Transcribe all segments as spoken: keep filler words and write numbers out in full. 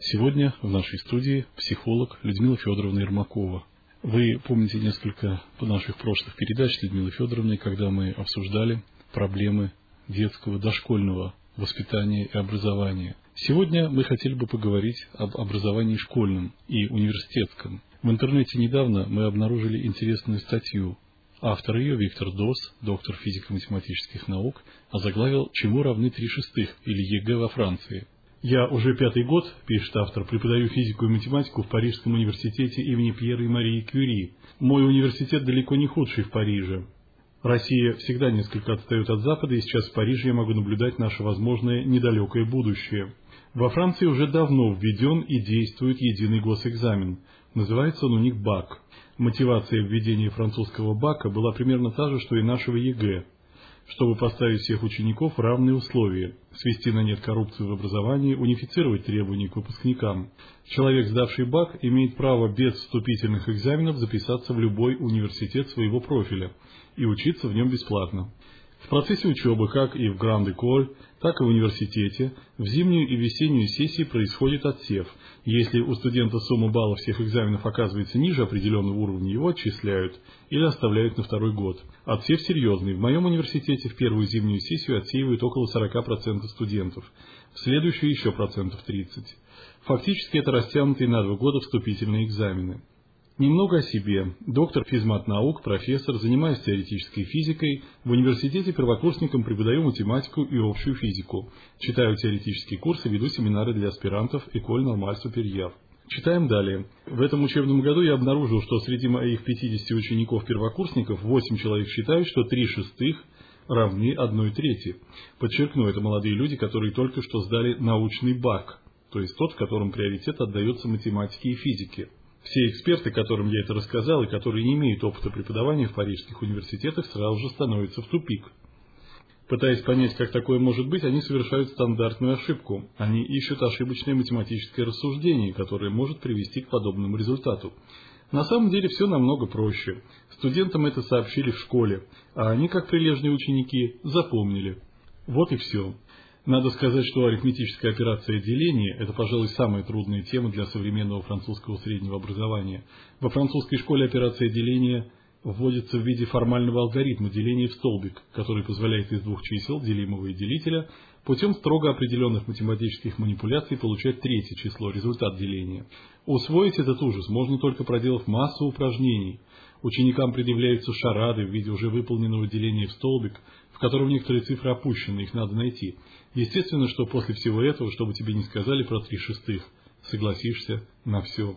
Сегодня в нашей студии психолог Людмила Федоровна Ермакова. Вы помните несколько наших прошлых передач с Людмилой Федоровной, когда мы обсуждали проблемы детского дошкольного воспитания и образования. Сегодня мы хотели бы поговорить об образовании школьном и университетском. В интернете недавно мы обнаружили интересную статью. Автор ее, Виктор Дос, доктор физико-математических наук, озаглавил «Чему равны три шестых» или ЕГЭ во Франции. «Я уже пятый год, — пишет автор, — преподаю физику и математику в Парижском университете имени Пьера и Марии Кюри. Мой университет далеко не худший в Париже. Россия всегда несколько отстает от Запада, и сейчас в Париже я могу наблюдать наше возможное недалекое будущее. Во Франции уже давно введен и действует единый госэкзамен. Называется он у них БАК. Мотивация введения французского БАКа была примерно та же, что и нашего ЕГЭ. Чтобы поставить всех учеников в равные условия, свести на нет коррупцию в образовании, унифицировать требования к выпускникам. Человек, сдавший БАК, имеет право без вступительных экзаменов записаться в любой университет своего профиля и учиться в нем бесплатно. В процессе учебы, как и в Гранд-Эколь, так и в университете, в зимнюю и весеннюю сессии происходит отсев. Если у студента сумма баллов всех экзаменов оказывается ниже определенного уровня, его отчисляют или оставляют на второй год. Отсев серьезный. В моем университете в первую зимнюю сессию отсеивают около сорока процентов студентов, в следующую еще процентов тридцать. Фактически это растянутые на два года вступительные экзамены. Немного о себе. Доктор физмат-наук, профессор, занимаюсь теоретической физикой. В университете первокурсникам преподаю математику и общую физику. Читаю теоретические курсы, веду семинары для аспирантов École Normale Supérieure. Читаем далее. В этом учебном году я обнаружил, что среди моих пятидесяти учеников-первокурсников восемь человек считают, что три шестых равны одной трети. Подчеркну, это молодые люди, которые только что сдали научный БАК, то есть тот, в котором приоритет отдается математике и физике. Все эксперты, которым я это рассказал, и которые не имеют опыта преподавания в парижских университетах, сразу же становятся в тупик. Пытаясь понять, как такое может быть, они совершают стандартную ошибку. Они ищут ошибочное математическое рассуждение, которое может привести к подобному результату. На самом деле все намного проще. Студентам это сообщили в школе, а они, как прилежные ученики, запомнили. Вот и все. Надо сказать, что арифметическая операция деления – это, пожалуй, самая трудная тема для современного французского среднего образования. Во французской школе операция деления вводится в виде формального алгоритма деления в столбик, который позволяет из двух чисел, делимого и делителя, путем строго определенных математических манипуляций получать третье число, результат деления. Усвоить этот ужас можно только проделав массу упражнений. Ученикам предъявляются шарады в виде уже выполненного деления в столбик, в котором некоторые цифры опущены, их надо найти. Естественно, что после всего этого, чтобы тебе не сказали про три шестых, согласишься на все.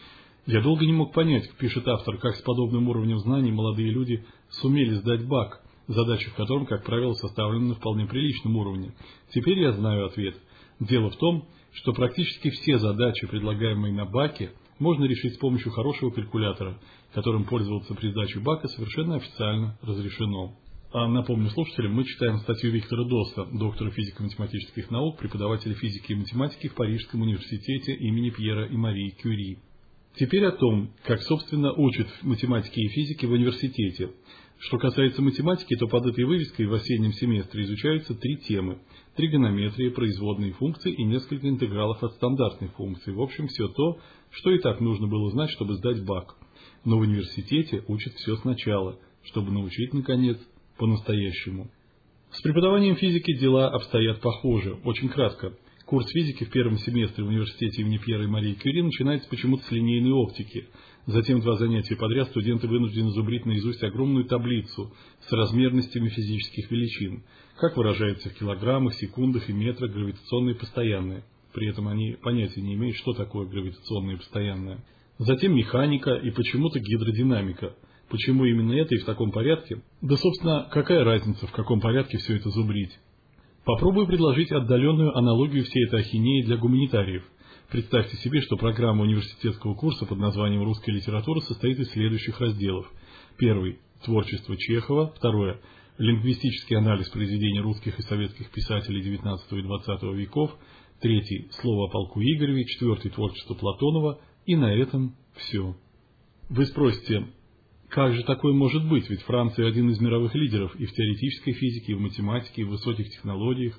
Я долго не мог понять, пишет автор, как с подобным уровнем знаний молодые люди сумели сдать БАК, задачи в котором, как правило, составлены на вполне приличном уровне. Теперь я знаю ответ. Дело в том, что практически все задачи, предлагаемые на БАКе, можно решить с помощью хорошего калькулятора, которым пользоваться при сдаче БАКа совершенно официально разрешено. А напомню слушателям, мы читаем статью Виктора Доса, доктора физико-математических наук, преподавателя физики и математики в Парижском университете имени Пьера и Марии Кюри. Теперь о том, как, собственно, учат математике и физике в университете. Что касается математики, то под этой вывеской в осеннем семестре изучаются три темы – тригонометрия, производные функции и несколько интегралов от стандартных функций. В общем, все то, что и так нужно было знать, чтобы сдать БАК. Но в университете учат все сначала, чтобы научить, наконец, по-настоящему. С преподаванием физики дела обстоят похоже. Очень кратко. Курс физики в первом семестре в университете имени Пьера и Марии Кюри начинается почему-то с линейной оптики. Затем два занятия подряд студенты вынуждены зубрить наизусть огромную таблицу с размерностями физических величин, как выражается в килограммах, секундах и метрах гравитационное постоянное. При этом они понятия не имеют, что такое гравитационное постоянное. Затем механика и почему-то гидродинамика. Почему именно это и в таком порядке? Да, собственно, какая разница, в каком порядке все это зубрить? Попробую предложить отдаленную аналогию всей этой ахинеи для гуманитариев. Представьте себе, что программа университетского курса под названием «Русская литература» состоит из следующих разделов. Первый – творчество Чехова. Второе – лингвистический анализ произведений русских и советских писателей девятнадцатого и двадцатого веков. Третий – слово о полку Игореве. Четвертый – творчество Платонова. И на этом все. Вы спросите, как же такое может быть, ведь Франция один из мировых лидеров и в теоретической физике, и в математике, и в высоких технологиях.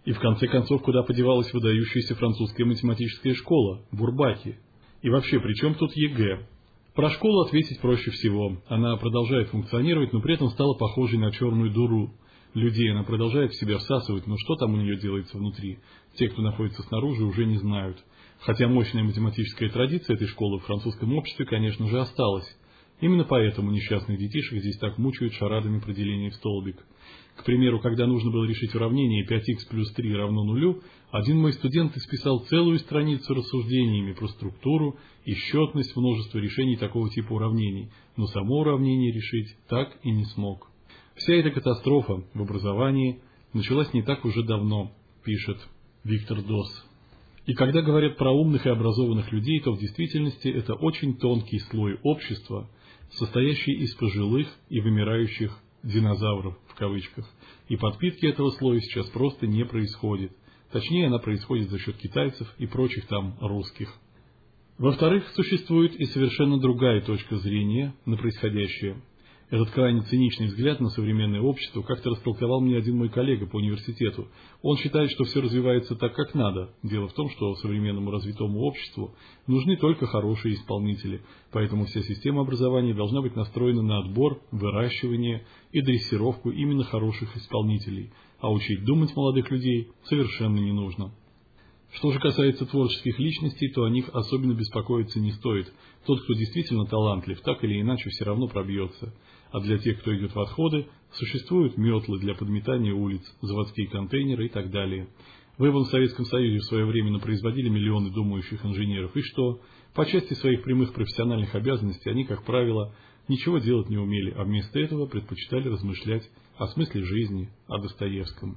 И в конце концов, куда подевалась выдающаяся французская математическая школа, Бурбаки? И вообще, при чем тут ЕГЭ? Про школу ответить проще всего. Она продолжает функционировать, но при этом стала похожей на черную дыру. Людей она продолжает в себя всасывать, но что там у нее делается внутри? Те, кто находится снаружи, уже не знают. Хотя мощная математическая традиция этой школы в французском обществе, конечно же, осталась. Именно поэтому несчастных детишек здесь так мучают шарадами про деление в столбик. К примеру, когда нужно было решить уравнение пять икс плюс три равно нулю, один мой студент исписал целую страницу рассуждениями про структуру и счетность множества решений такого типа уравнений, но само уравнение решить так и не смог. Вся эта катастрофа в образовании началась не так уже давно, пишет Виктор Дос. И когда говорят про умных и образованных людей, то в действительности это очень тонкий слой общества, состоящий из пожилых и вымирающих динозавров, в кавычках. И подпитки этого слоя сейчас просто не происходит. Точнее, она происходит за счет китайцев и прочих там русских. Во-вторых, существует и совершенно другая точка зрения на происходящее. Этот крайне циничный взгляд на современное общество как-то растолковал мне один мой коллега по университету. Он считает, что все развивается так, как надо. Дело в том, что современному развитому обществу нужны только хорошие исполнители, поэтому вся система образования должна быть настроена на отбор, выращивание и дрессировку именно хороших исполнителей, а учить думать молодых людей совершенно не нужно. Что же касается творческих личностей, то о них особенно беспокоиться не стоит. Тот, кто действительно талантлив, так или иначе все равно пробьется. А для тех, кто идет в отходы, существуют метлы для подметания улиц, заводские контейнеры и так далее. Вы в Советском Союзе в свое время производили миллионы думающих инженеров. И что? По части своих прямых профессиональных обязанностей они, как правило, ничего делать не умели, а вместо этого предпочитали размышлять о смысле жизни, о Достоевском.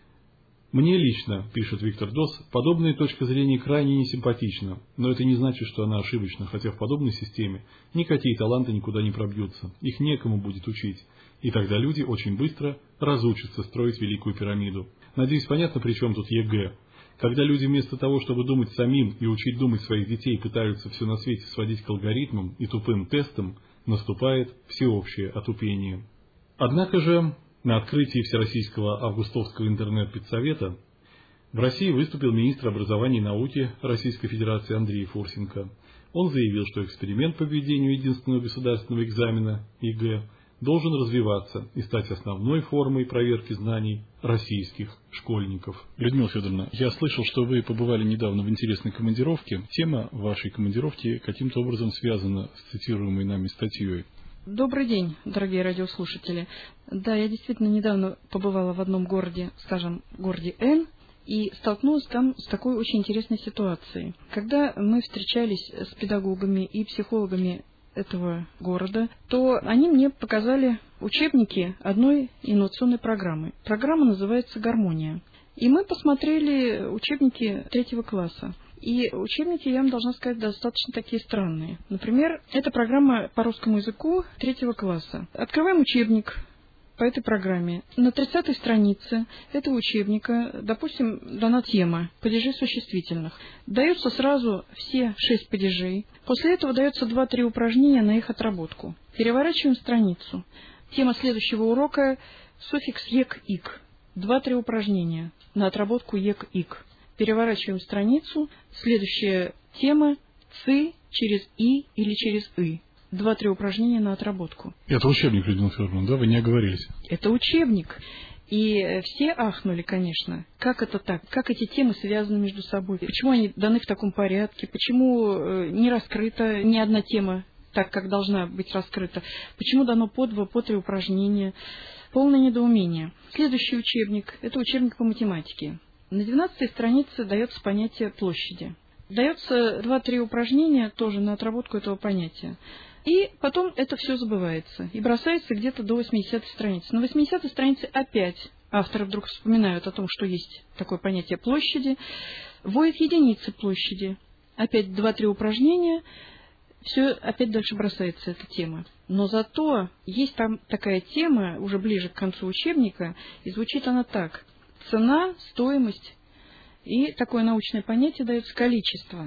Мне лично, пишет Виктор Дос, подобная точка зрения крайне несимпатична, но это не значит, что она ошибочна, хотя в подобной системе никакие таланты никуда не пробьются, их некому будет учить, и тогда люди очень быстро разучатся строить Великую пирамиду. Надеюсь, понятно, при чем тут ЕГЭ. Когда люди вместо того, чтобы думать самим и учить думать своих детей, пытаются все на свете сводить к алгоритмам и тупым тестам, наступает всеобщее отупение. Однако же, на открытии Всероссийского августовского интернет-педсовета в России выступил министр образования и науки Российской Федерации Андрей Фурсенко. Он заявил, что эксперимент по введению единственного государственного экзамена ЕГЭ должен развиваться и стать основной формой проверки знаний российских школьников. Людмила Федоровна, я слышал, что вы побывали недавно в интересной командировке. Тема вашей командировки каким-то образом связана с цитируемой нами статьей. Добрый день, дорогие радиослушатели. Да, я действительно недавно побывала в одном городе, скажем, городе Н, и столкнулась там с такой очень интересной ситуацией. Когда мы встречались с педагогами и психологами этого города, то они мне показали учебники одной инновационной программы. Программа называется «Гармония». И мы посмотрели учебники третьего класса. И учебники, я вам должна сказать, достаточно такие странные. Например, это программа по русскому языку третьего класса. Открываем учебник по этой программе. На тридцатой странице этого учебника, допустим, дана тема «Падежи существительных». Даются сразу все шесть падежей. После этого дается два-три упражнения на их отработку. Переворачиваем страницу. Тема следующего урока – суффикс «ек-ик». Два-три упражнения на отработку «ек-ик». Переворачиваем страницу. Следующая тема – «ци» через «и» или через «ы». Два-три упражнения на отработку. Это учебник, Людмила Федоровна, да? Вы не оговорились. Это учебник. И все ахнули, конечно. Как это так? Как эти темы связаны между собой? Почему они даны в таком порядке? Почему не раскрыта ни одна тема так, как должна быть раскрыта? Почему дано по два, по три упражнения? Полное недоумение. Следующий учебник – это учебник по математике. На двенадцатой странице дается понятие площади. Дается два-три упражнения тоже на отработку этого понятия. И потом это все забывается. И бросается где-то до восьмидесятой страницы. На восьмидесятой странице опять авторы вдруг вспоминают о том, что есть такое понятие площади. Вводят единицы площади. Опять два-три упражнения. Все опять дальше бросается эта тема. Но зато есть там такая тема, уже ближе к концу учебника, и звучит она так. Цена, стоимость и такое научное понятие дается количество.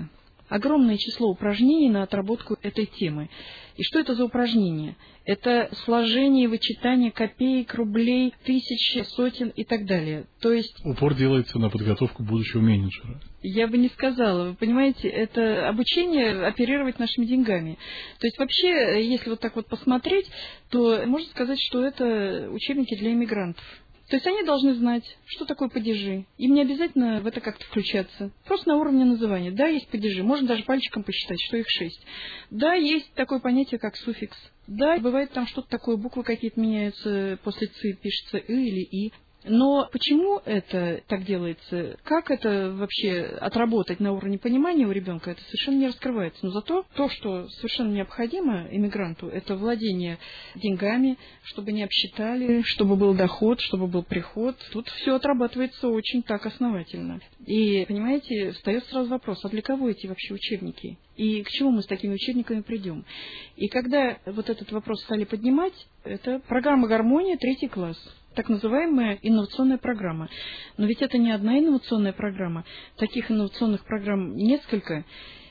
огромное число упражнений на отработку этой темы. И что это за упражнения? Это сложение, вычитание копеек, рублей, тысяч, сотен и так далее. То есть упор делается на подготовку будущего менеджера. Я бы не сказала. Вы понимаете, это обучение оперировать нашими деньгами. То есть вообще, если вот так вот посмотреть, то можно сказать, что это учебники для иммигрантов. То есть они должны знать, что такое падежи. Им не обязательно в это как-то включаться. Просто на уровне называния. Да, есть падежи. Можно даже пальчиком посчитать, что их шесть. Да, есть такое понятие, как суффикс. Да, бывает там что-то такое, буквы какие-то меняются, после «цы» пишется «ы» или «и». Но почему это так делается, как это вообще отработать на уровне понимания у ребенка, это совершенно не раскрывается. Но зато то, что совершенно необходимо иммигранту, это владение деньгами, чтобы не обсчитали, чтобы был доход, чтобы был приход. Тут все отрабатывается очень так основательно. И, понимаете, встает сразу вопрос, а для кого эти вообще учебники? И к чему мы с такими учебниками придем? И когда вот этот вопрос стали поднимать, это программа «Гармония», третий класс. Так называемая инновационная программа. Но ведь это не одна инновационная программа. Таких инновационных программ несколько.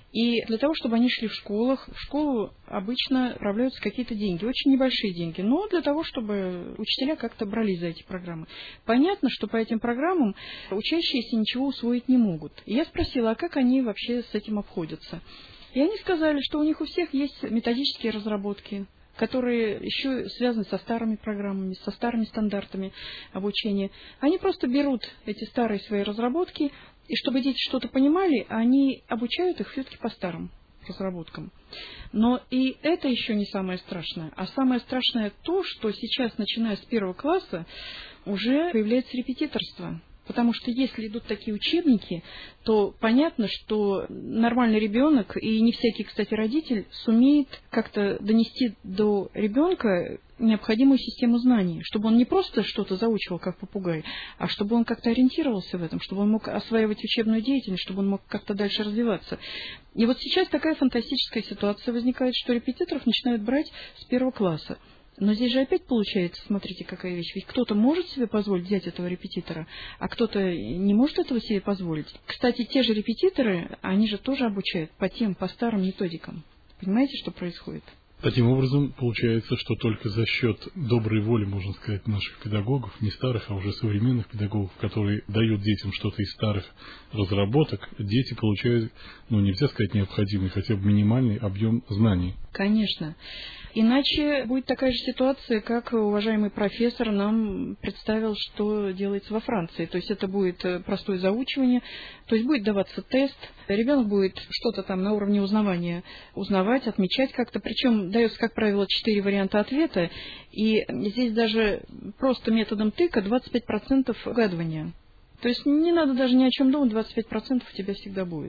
И для того, чтобы они шли в школах, в школу обычно отправляются какие-то деньги, очень небольшие деньги, но для того, чтобы учителя как-то брались за эти программы. Понятно, что по этим программам учащиеся ничего усвоить не могут. И я спросила, а как они вообще с этим обходятся? И они сказали, что у них у всех есть методические разработки, которые еще связаны со старыми программами, со старыми стандартами обучения. Они просто берут эти старые свои разработки, и чтобы дети что-то понимали, они обучают их все-таки по старым разработкам. Но и это еще не самое страшное. А самое страшное то, что сейчас, начиная с первого класса, уже появляется репетиторство. Потому что если идут такие учебники, то понятно, что нормальный ребенок, и не всякий, кстати, родитель, сумеет как-то донести до ребенка необходимую систему знаний, чтобы он не просто что-то заучивал, как попугай, а чтобы он как-то ориентировался в этом, чтобы он мог осваивать учебную деятельность, чтобы он мог как-то дальше развиваться. И вот сейчас такая фантастическая ситуация возникает, что репетиторов начинают брать с первого класса. Но здесь же опять получается, смотрите, какая вещь. Ведь кто-то может себе позволить взять этого репетитора, а кто-то не может этого себе позволить. Кстати, те же репетиторы, они же тоже обучают по тем, по старым методикам. Понимаете, что происходит? Таким образом, получается, что только за счет доброй воли, можно сказать, наших педагогов, не старых, а уже современных педагогов, которые дают детям что-то из старых разработок, дети получают, ну, нельзя сказать необходимый, хотя бы минимальный объем знаний. Конечно. Иначе будет такая же ситуация, как уважаемый профессор нам представил, что делается во Франции. То есть это будет простое заучивание, то есть будет даваться тест, ребенок будет что-то там на уровне узнавания узнавать, отмечать как-то. Причем дается, как правило, четыре варианта ответа, и здесь даже просто методом тыка двадцать пять процентов угадывания. То есть не надо даже ни о чем думать, двадцать пять процентов у тебя всегда будет.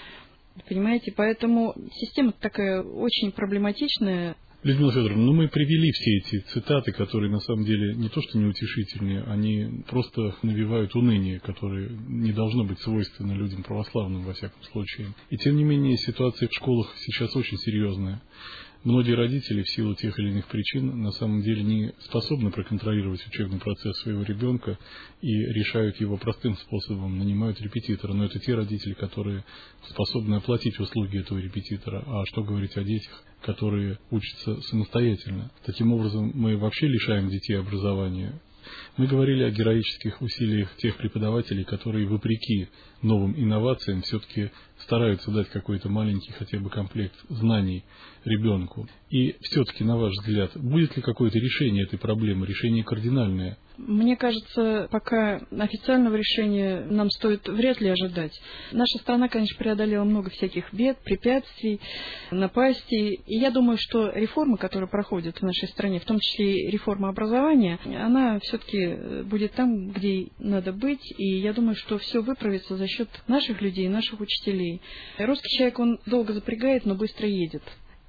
Понимаете, поэтому система такая очень проблематичная. Людмила Федоровна, ну мы привели все эти цитаты, которые на самом деле не то что неутешительные, они просто навевают уныние, которое не должно быть свойственно людям православным во всяком случае. И тем не менее ситуация в школах сейчас очень серьезная. Многие родители в силу тех или иных причин на самом деле не способны проконтролировать учебный процесс своего ребенка и решают его простым способом, нанимают репетитора. Но это те родители, которые способны оплатить услуги этого репетитора. А что говорить о детях, которые учатся самостоятельно? Таким образом, мы вообще лишаем детей образования. Мы говорили о героических усилиях тех преподавателей, которые, вопреки новым инновациям, все-таки стараются дать какой-то маленький хотя бы комплект знаний ребенку. И все-таки, на ваш взгляд, будет ли какое-то решение этой проблемы, решение кардинальное? Мне кажется, пока официального решения нам стоит вряд ли ожидать. Наша страна, конечно, преодолела много всяких бед, препятствий, напастей. И я думаю, что реформа, которая проходит в нашей стране, в том числе и реформа образования, она все-таки будет там, где надо быть. И я думаю, что все выправится за счет наших людей, наших учителей. Русский человек, он долго запрягает, но быстро едет.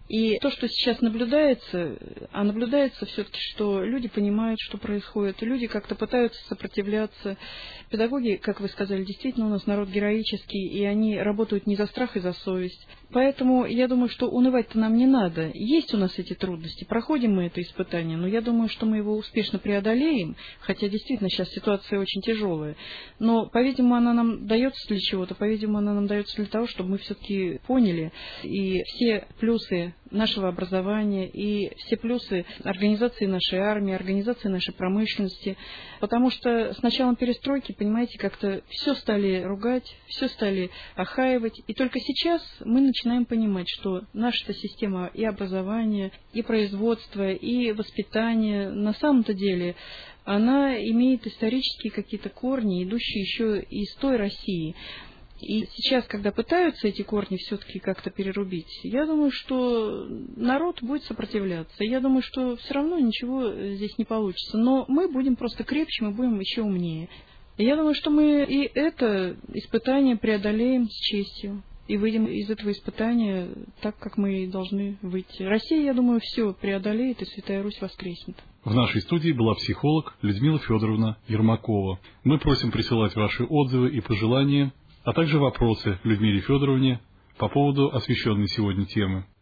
И то, что сейчас наблюдается, а наблюдается все-таки, что люди понимают, что происходит, люди как-то пытаются сопротивляться. Педагоги, как вы сказали, действительно у нас народ героический, и они работают не за страх и за совесть. Поэтому я думаю, что унывать-то нам не надо. Есть у нас эти трудности, проходим мы это испытание, но я думаю, что мы его успешно преодолеем, хотя действительно сейчас ситуация очень тяжелая. Но, по-видимому, она нам дается для чего-то, по-видимому, она нам дается для того, чтобы мы все-таки поняли и все плюсы нашего образования, и все плюсы организации нашей армии, организации нашей промышленности. Потому что с началом перестройки, понимаете, как-то все стали ругать, все стали охаивать. И только сейчас мы начинаем понимать, что наша система и образования, и производства, и воспитания на самом-то деле она имеет исторические какие-то корни, идущие еще из той России. И сейчас, когда пытаются эти корни все-таки как-то перерубить, я думаю, что народ будет сопротивляться. Я думаю, что все равно ничего здесь не получится. Но мы будем просто крепче, мы будем еще умнее. И я думаю, что мы и это испытание преодолеем с честью. И выйдем из этого испытания так, как мы и должны выйти. Россия, я думаю, все преодолеет, и Святая Русь воскреснет. В нашей студии была психолог Людмила Федоровна Ермакова. Мы просим присылать ваши отзывы и пожелания, а также вопросы Людмиле Федоровне по поводу освещенной сегодня темы.